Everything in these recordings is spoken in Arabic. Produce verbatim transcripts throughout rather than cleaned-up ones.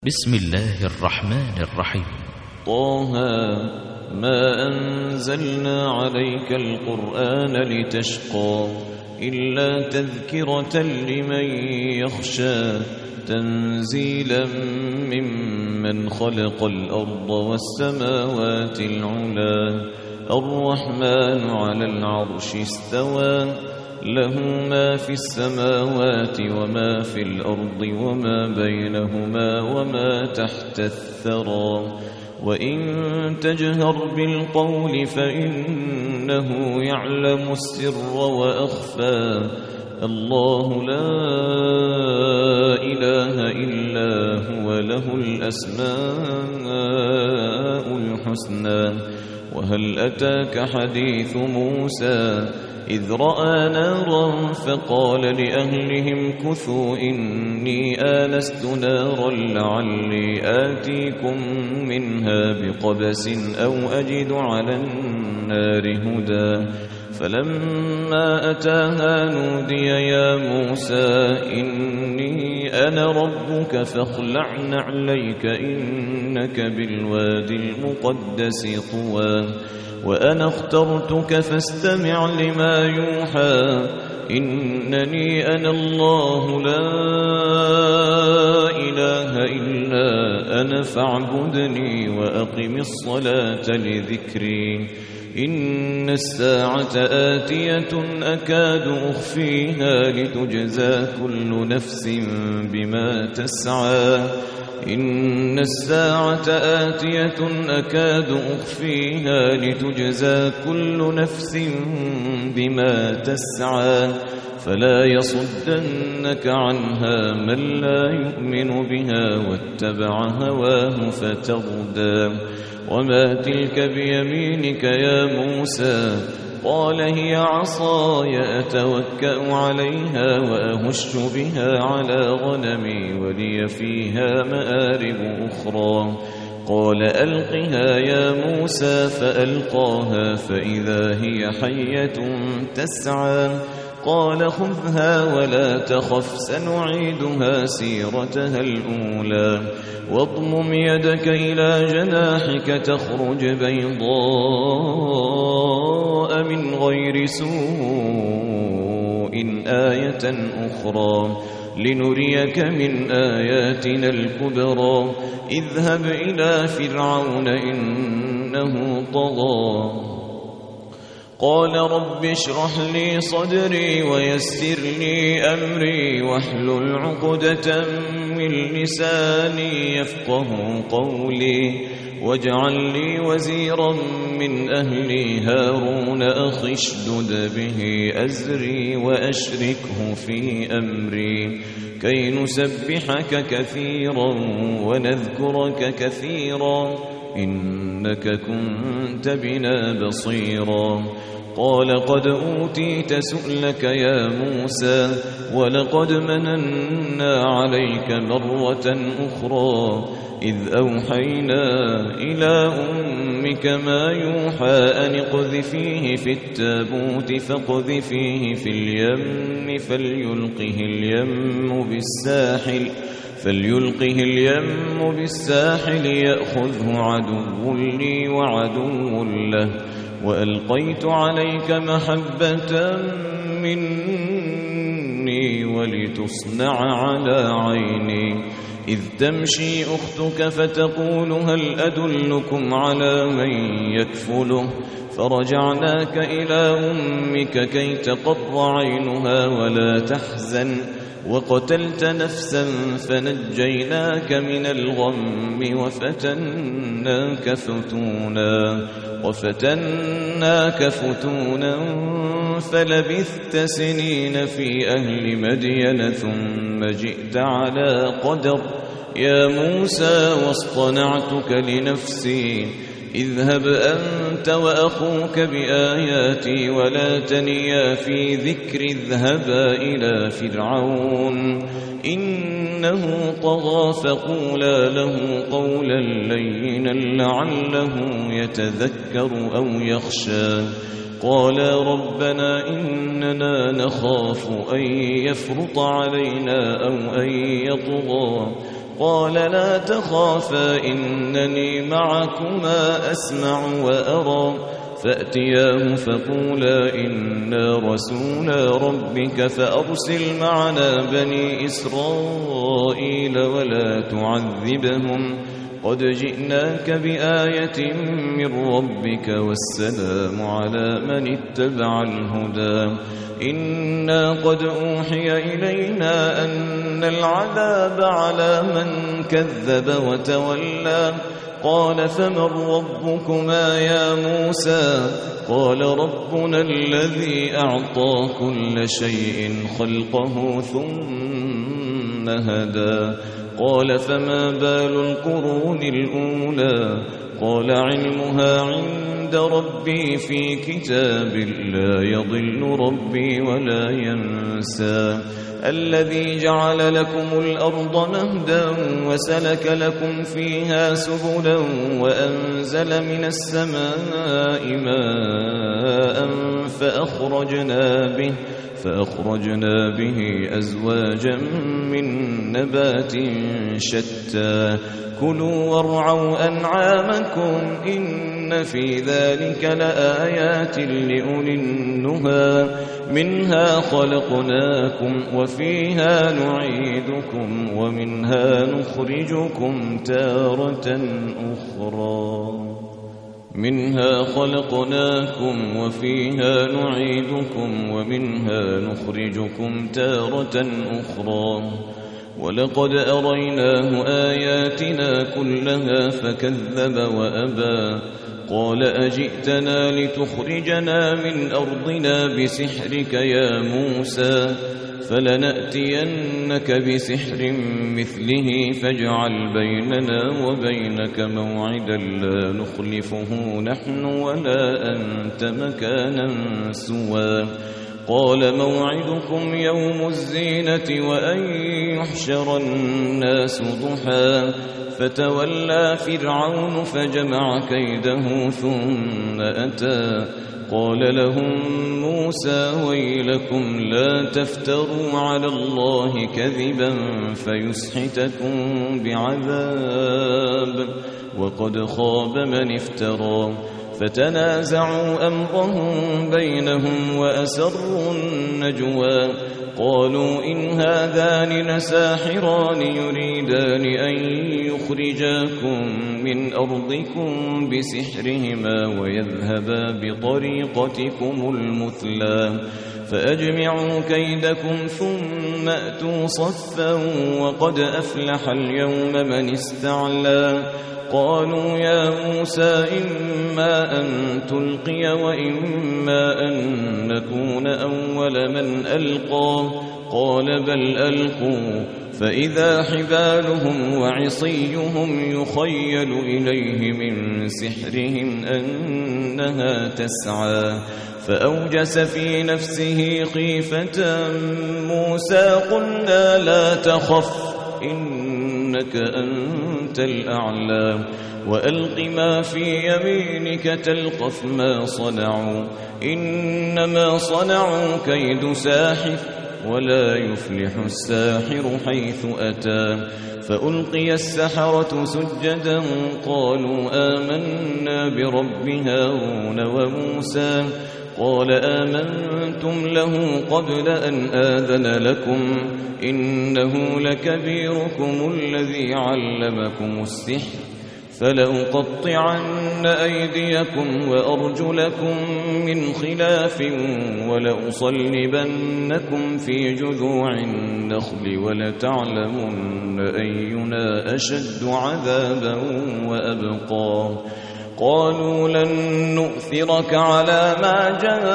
بسم الله الرحمن الرحيم. طه ما أنزلنا عليك القرآن لتشقى إلا تذكرة لمن يخشى تنزيلا ممن خلق الأرض والسماوات العلا الرحمن على العرش استوى له ما في السماوات وما في الأرض وما بينهما وما تحت الثرى وإن تجهر بالقول فإنه يعلم السر وأخفى الله لا إله إلا هو له الأسماء الحسنى. وهل أتاك حديث موسى إذ رأى نارا فقال لأهلهم كثوا إني آنست نارا لعلي آتيكم منها بقبس أو أجد على النار هدى فلما أتاها نودي يا موسى إني أنا ربك فاخلع نعليك إنك بالوادي المقدس طوى وأنا اخترتك فاستمع لما يوحى إنني أنا الله لا إله إلا أنا فاعبدني وأقم الصلاة لذكري إن الساعة آتية أكاد أخفيها لتجزى كل نفس بما تسعى إن الساعة آتية أكاد أخفيها لتجزى كل نفس بما تسعى فلا يصدنك عنها من لا يؤمن بها واتبع هواه فتردى. وما تلك بيمينك يا موسى قال هي عصاي أتوكأ عليها وأهش بها على غنمي ولي فيها مآرب أخرى قال ألقها يا موسى فألقاها فإذا هي حية تسعى قال خذها ولا تخف سنعيدها سيرتها الأولى واضمم يدك إلى جناحك تخرج بيضاء من غير سوء آية أخرى لنريك من آياتنا الكبرى اذهب إلى فرعون إنه طغى قال رب اشرح لي صدري ويسر لي أمري واحلل عقدة من لساني يفقه قولي واجعل لي وزيرا من أهلي هارون أخي اشدد به أزري وأشركه في أمري كي نسبحك كثيرا ونذكرك كثيرا إنك كنت بنا بصيرا قال قد أوتيت سؤلك يا موسى ولقد مننا عليك مرة أخرى إذ أوحينا إلى أمك ما يوحى أن اقذفيه في التابوت فاقذفيه في اليم فليلقه اليم بالساحل فليلقه اليم بالساحل يأخذه عدو لي وعدو له وألقيت عليك محبة مني ولتصنع على عيني إذ تمشي أختك فتقول هل أدلكم على من يكفله فرجعناك إلى أمك كي تقر عينها ولا تحزن وقتلت نفسا فنجيناك من الغم وفتناك فتونا وفتناك فتونا فلبثت سنين في أهل مدين ثم جئت على قدر يا موسى واصطنعتك لنفسي اذهب أنت وأخوك بآياتي ولا تنيا في ذكر اذهبا إلى فرعون إنه طغى فقولا له قولا لينا لعله يتذكر أو يخشى قالا ربنا إننا نخاف أن يفرط علينا أو أن يطغى قال لا تخافا إنني معكما أسمع وأرى فأتياه فقولا إنا رسولا ربك فأرسل معنا بني إسرائيل ولا تعذبهم قد جئناك بآية من ربك والسلام على من اتبع الهدى إنا قد أوحي إلينا أن العذاب على من كذب وتولى قال فمن ربكما يا موسى قال ربنا الذي أعطى كل شيء خلقه ثم هدى قال فما بال القرون الأولى قال علمها عند ربي في كتاب لا يضل ربي ولا ينسى الذي جعل لكم الأرض مهدا وسلك لكم فيها سبلا وأنزل من السماء ماء فأخرجنا به فأخرجنا به أزواجا من نبات شتى كلوا وارعوا أنعامكم إن في ذلك لآيات لأولي النهى منها خلقناكم وفيها نعيدكم ومنها نخرجكم تارة أخرى منها خلقناكم وفيها نعيدكم ومنها نخرجكم تارة أخرى ولقد أريناه آياتنا كلها فكذب وأبى قال أجئتنا لتخرجنا من أرضنا بسحرك يا موسى فلنأتينك بسحر مثله فاجعل بيننا وبينك موعدا لا نخلفه نحن ولا أنت مكانا سوى قال موعدكم يوم الزينة وأن يحشر الناس ضحى فتولى فرعون فجمع كيده ثم أتى قال لهم موسى ويلكم لا تفتروا على الله كذبا فيسحتكم بعذاب وقد خاب من افترى فتنازعوا أمرهم بينهم وأسروا النجوى قالوا إن هذان لساحران يريدان أن يخرجاكم من أرضكم بسحرهما ويذهبا بطريقتكم المثلى فأجمعوا كيدكم ثم أتوا صفا وقد أفلح اليوم من استعلى قالوا يا موسى إما أن تلقي وإما أن نكون أول من ألقى قال بل ألقوا فإذا حبالهم وعصيهم يخيل إليه من سحرهم أنها تسعى فأوجس في نفسه خيفة موسى قلنا لا تخف إنك أنت الأعلى وألق ما في يمينك تلقف ما صنعوا إنما صنعوا كيد ساحر ولا يفلح الساحر حيث أتى فألقي السحرة سجدا قالوا آمنا برب هارون وموسى قال آمنتم له قبل أن آذن لكم إنه لكبيركم الذي علمكم السحر فلأقطعن أيديكم وأرجلكم من خلاف ولأصلبنكم في جذوع النخل ولتعلمن أينا أشد عذابا وأبقى قالوا لن نؤثرك على ما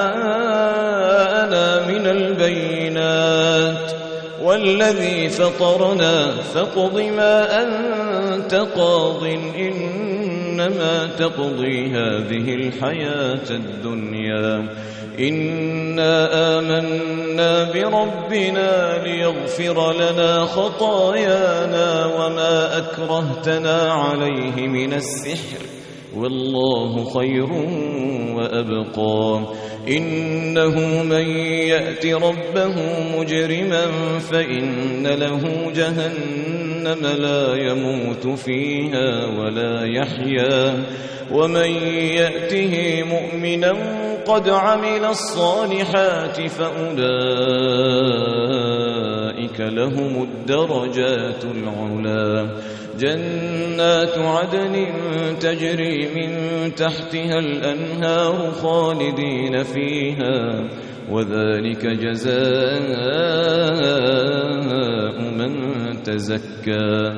جاءنا من البينات والذي فطرنا فاقض ما أنت قاض إنما تقضي هذه الحياة الدنيا إنا آمنا بربنا ليغفر لنا خطايانا وما أكرهتنا عليه من السحر والله خير وأبقى إنه من يأت ربه مجرما فإن له جهنم جهنم لا يموت فيها ولا يحيا ومن يأته مؤمنا قد عمل الصالحات فأولئك لهم الدرجات العلا جنات عدن تجري من تحتها الأنهار خالدين فيها وذلك جزاء من تزكى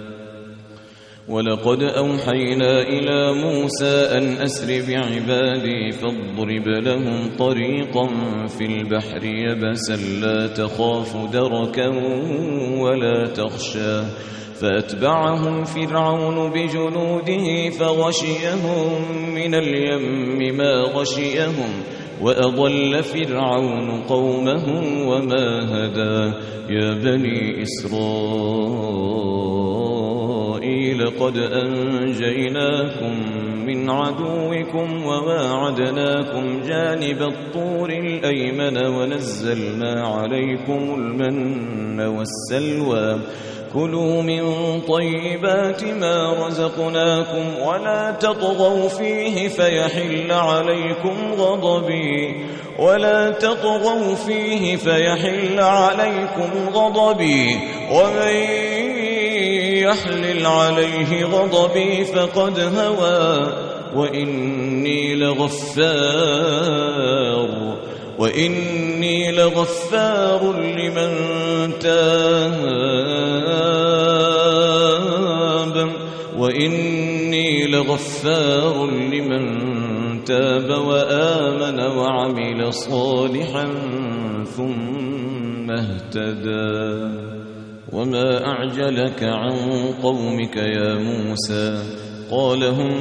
ولقد أوحينا إلى موسى أن أسر بعبادي فاضرب لهم طريقا في البحر يبسا لا تخاف دركا ولا تخشى فأتبعهم فرعون بجنوده فغشيهم من اليم ما غشيهم وأضل فرعون قومه وما هدى يا بني إسرائيل قد أنجيناكم من عدوكم وواعدناكم جانب الطور الأيمن ونزلنا عليكم المن والسلوى كلوا من طيبات ما رزقناكم ولا تطغوا فيه فيحل عليكم غضبي ولا تطغوا فيه فيحل عليكم غضبي ومن يحلل عليه غضبي فقد هوى وإني لغفار وإني لغفار لمن تاب وإني لغفار لمن تاب وآمن وعمل صالحا ثم اهتدى وما أعجلك عن قومك يا موسى قال هم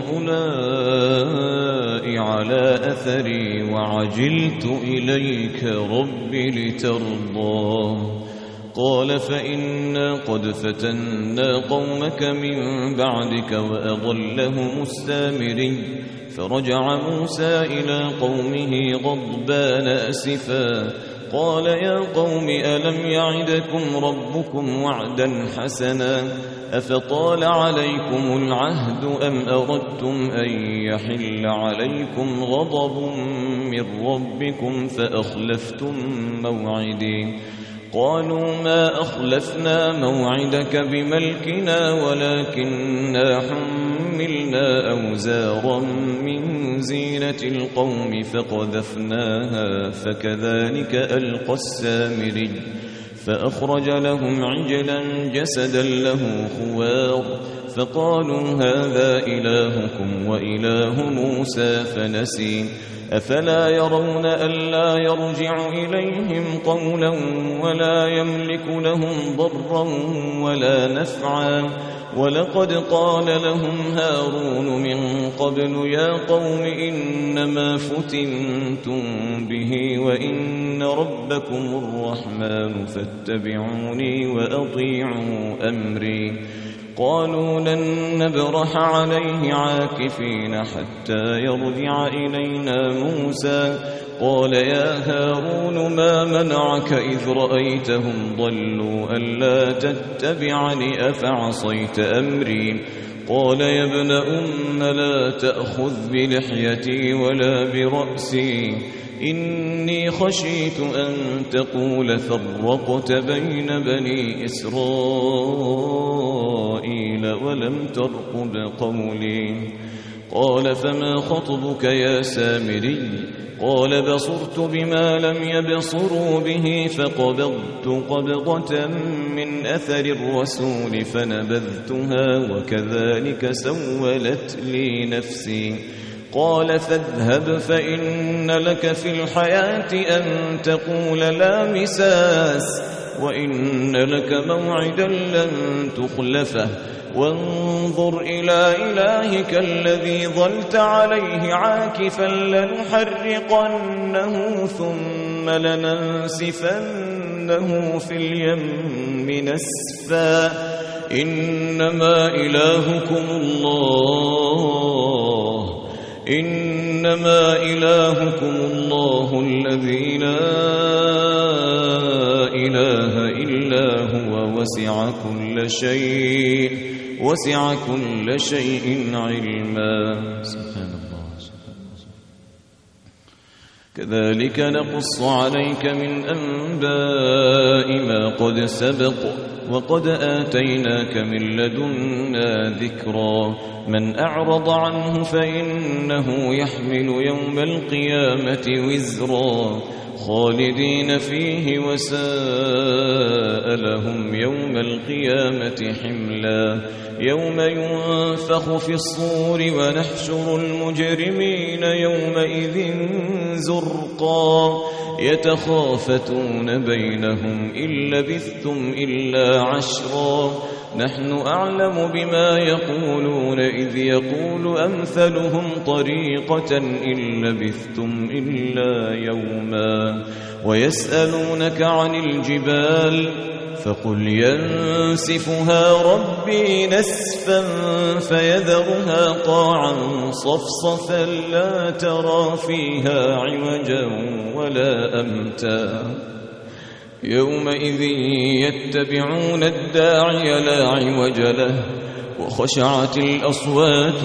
أولئك على أثري وعجلت إليك رب لترضى قال فإنا قد فتنا قومك من بعدك وأضلهم السامري فرجع موسى إلى قومه غضبان أسفا قال يا قوم ألم يعدكم ربكم وعدا حسنا أفطال عليكم العهد أم أردتم أن يحل عليكم غضب من ربكم فأخلفتم موعدي قالوا ما أخلفنا موعدك بملكنا ولكننا حملنا أوزارا من زينة القوم فقذفناها فكذلك ألقى السامري فأخرج لهم عجلا جسدا له خوار فقالوا هذا إلهكم وإله موسى فنسي أفلا يرون ألا يرجع إليهم قولا ولا يملك لهم ضرا ولا نفعا ولقد قال لهم هارون من قبل يا قوم إنما فتنتم به وإن ربكم الرحمن فاتبعوني وأطيعوا أمري قالوا لن نبرح عليه عاكفين حتى يرجع إلينا موسى قال يا هارون ما منعك إذ رأيتهم ضلوا ألا تتبعني أفعصيت أمري قال يا ابن أم لا تأخذ بلحيتي ولا برأسي إني خشيت أن تقول فرقت بين بني إسرائيل ولم ترقب قولي قال فما خطبك يا سامري قال بصرت بما لم يبصروا به فقبضت قبضة من أثر الرسول فنبذتها وكذلك سولت لي نفسي قال فاذهب فإن لك في الحياة أن تقول لا مساس وإن لك موعدا لن تخلفه وانظر إلى إلهك الذي ظلت عليه عاكفا لنحرقنه ثم لننسفنه في اليم نسفا إنما إلهكم الله إنما إلهكم الله الذي لا إله إلا هو وسع كل شيء وسع كل شيء علما. سبحان الله. كذلك نقص عليك من أنباء ما قد سبق وقد آتيناك من لدنا ذكرا. من أعرض عنه فإنه يحمل يوم القيامة وزرا خالدين فيه وساء لهم يوم القيامة حملا. يوم ينفخ في الصور ونحشر المجرمين يومئذ زرقا يتخافتون بينهم إن لبثتم إلا عشرا نحن أعلم بما يقولون إذ يقول أمثلهم طريقة إن لبثتم إلا يوما. ويسألونك عن الجبال فقل ينسفها ربي نسفا فيذرها قاعا صفصفا لا ترى فيها عوجا ولا أمتا. يومئذ يتبعون الداعي لا عوج له وخشعت الأصوات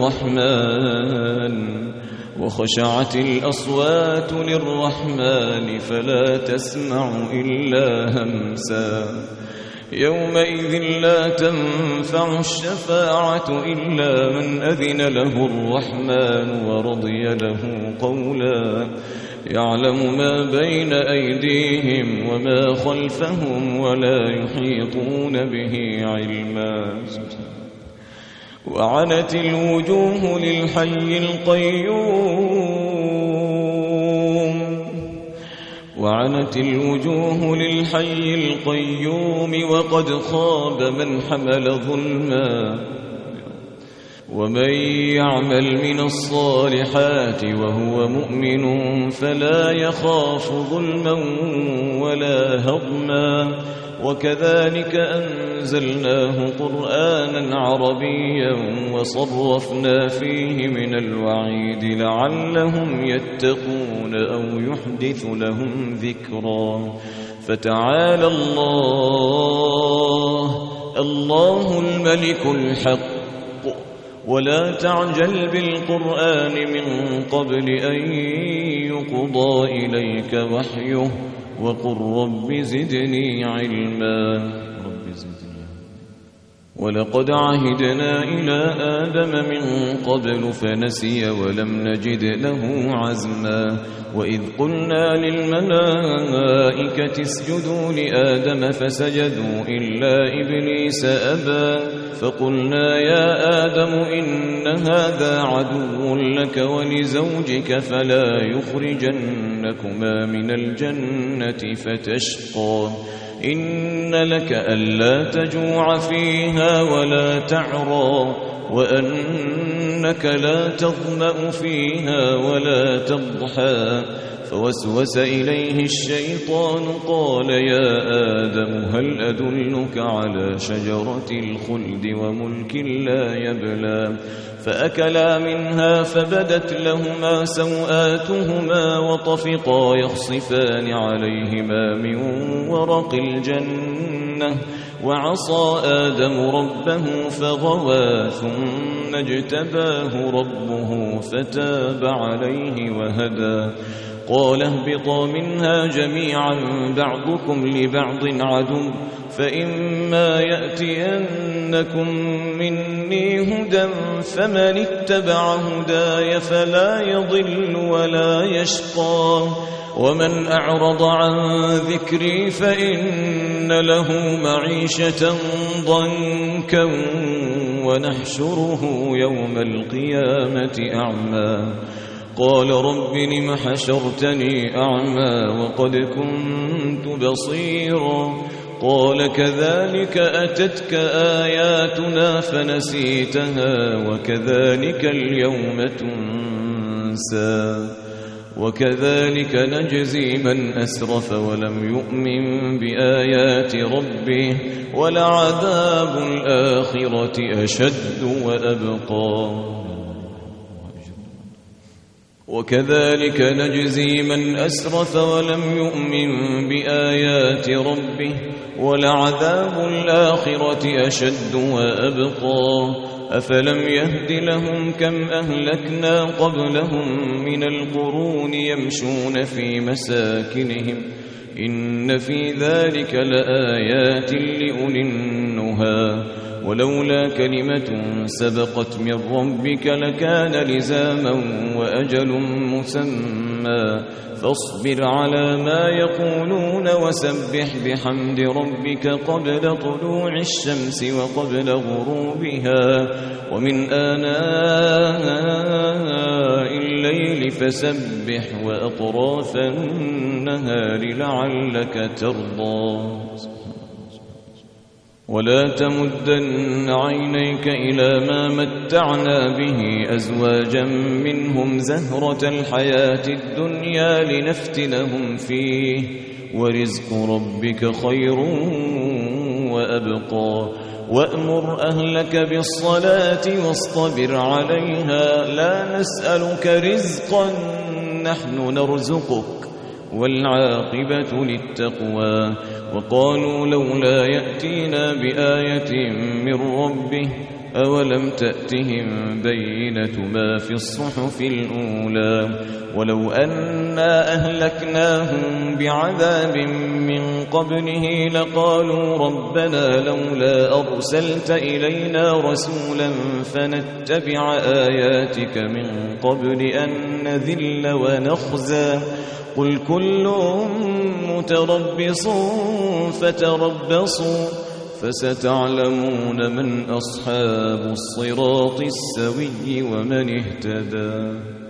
للرحمن وخشعت الأصوات للرحمن فلا تسمع إلا همسا. يومئذ لا تنفع الشفاعة إلا من أذن له الرحمن ورضي له قولا. يعلم ما بين أيديهم وما خلفهم ولا يحيطون به علما. وعنت الوجوه للحي القيوم وعنت الوجوه للحي القيوم وقد خاب من حمل ظلما. ومن يعمل من الصالحات وهو مؤمن فلا يخاف ظلما ولا هضما. وكذلك أنزلناه قرآنا عربيا وصرفنا فيه من الوعيد لعلهم يتقون أو يحدث لهم ذكرا. فتعالى الله الله الملك الحق ولا تعجل بالقرآن من قبل أن يقضى إليك وحيه وقل رب زدني علما. رب زدني. ولقد عهدنا إلى آدم من قبل فنسي ولم نجد له عزما. وإذ قلنا للملائكة اسجدوا لآدم فسجدوا إلا إبليس أبى فقلنا يا آدم إن هذا عدو لك ولزوجك فلا يخرجنكما من الجنة فتشقى. إن لك ألا تجوع فيها ولا تعرى وأنك لا تظمأ فيها ولا تضحى. فوسوس إليه الشيطان قال يا آدم هل أدلك على شجرة الخلد وملك لا يبلى. فأكلا منها فبدت لهما سوآتهما وطفقا يخصفان عليهما من ورق الجنة وعصى آدم ربه فغوى ثم اجتباه ربه فتاب عليه وهدى. قال اهبطا منها جميعا بعضكم لبعض عدو فإما يأتينكم مني هدى فمن اتبع هداي فلا يضل ولا يشقى. ومن أعرض عن ذكري فإن له معيشة ضنكا ونحشره يوم القيامة أعمى. قال رب لم حشرتني أعمى وقد كنت بصيرا. قال كذلك أتتك آياتنا فنسيتها وكذلك اليوم تنسى. وكذلك نجزي من أسرف ولم يؤمن بآيات ربه ولعذاب الآخرة أشد وأبقى. وكذلك نجزي من أسرف ولم يؤمن بآيات ربه ولعذاب الآخرة أشد وأبقى أفلم يهد لهم كم أهلكنا قبلهم من القرون يمشون في مساكنهم إن في ذلك لآيات لأولي النهى ولولا كلمة سبقت من ربك لكان لزاما وأجل مسمى فاصبر على ما يقولون وسبح بحمد ربك قبل طلوع الشمس وقبل غروبها ومن آناء الليل فسبح وأطراف النهار لعلك ترضى ولا تمدن عينيك إلى ما متعنا به أزواجا منهم زهرة الحياة الدنيا لنفتنهم فيه ورزق ربك خير وأبقى وأمر أهلك بالصلاة واصطبر عليها لا نسألك رزقا نحن نرزقك والعاقبة للتقوى وقالوا لولا يأتينا بآية من ربه أولم تأتهم بينة ما في الصحف الأولى ولو أنا أهلكناهم بعذاب من قبله لقالوا ربنا لولا أرسلت إلينا رسولا فنتبع آياتك من قبل أن نذل ونخزى قل كل متربص فتربصوا فستعلمون من أصحاب الصراط السوي ومن اهتدى.